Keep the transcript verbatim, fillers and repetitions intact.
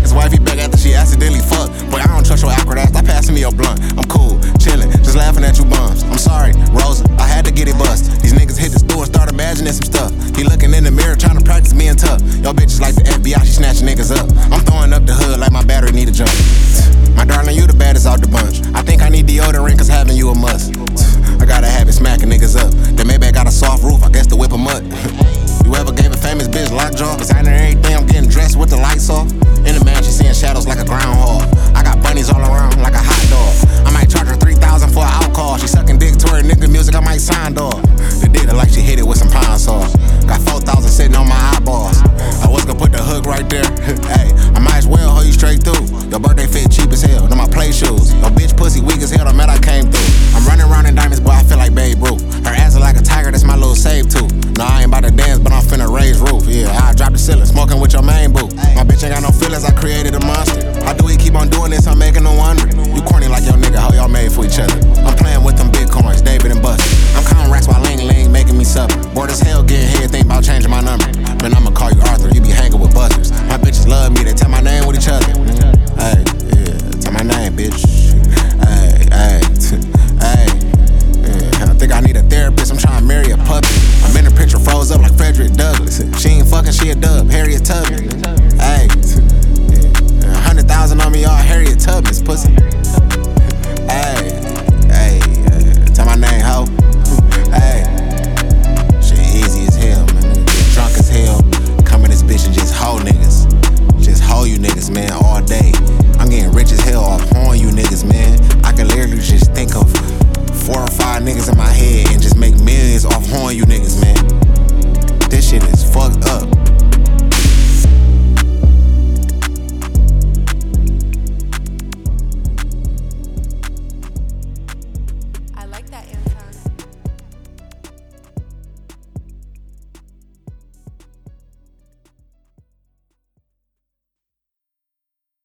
his wifey back after she accidentally fucked. Boy, I don't trust your awkward ass, stop passing me your blunt. I'm cool, chillin', just laughing at you bums. I'm sorry, Rosa, I had to get it bust. These niggas hit the store and start imagining some stuff. He looking in the mirror trying to practice being tough. Yo bitches like the F B I, she snatching niggas up. I'm throwing up the hood like my battery need a jump. My darling, you the baddest out the bunch. I think I need deodorant cause having you a must. I gotta have it smacking niggas up. The Maybach got a soft roof, I guess to whip 'em up. You ever gave a famous bitch lockjaw? Designer everything, I'm getting dressed with the lights off. In the mansion, seeing shadows like a groundhog. I got bunnies all around like a hot dog. I might charge her three thousand for an alcohol. She sucking dick to her nigga music, I might sign dog. The dick like she hit it with some pine sauce. Got four thousand sitting on my eyeballs. I was gonna put the hook right there. Hey, I might as well hold you straight through. Your birthday fit cheap as hell, them my play shoes. Your bitch pussy weak as hell, the man I came through. I'm running around in diamonds, boy, I feel like Babe Ruth. Her ass is like a tiger, that's my little save too. No, I ain't about to dance, but I'm finna raise roof. Yeah, I drop the ceiling, smoking with your main boo. My bitch ain't got no feelings, I created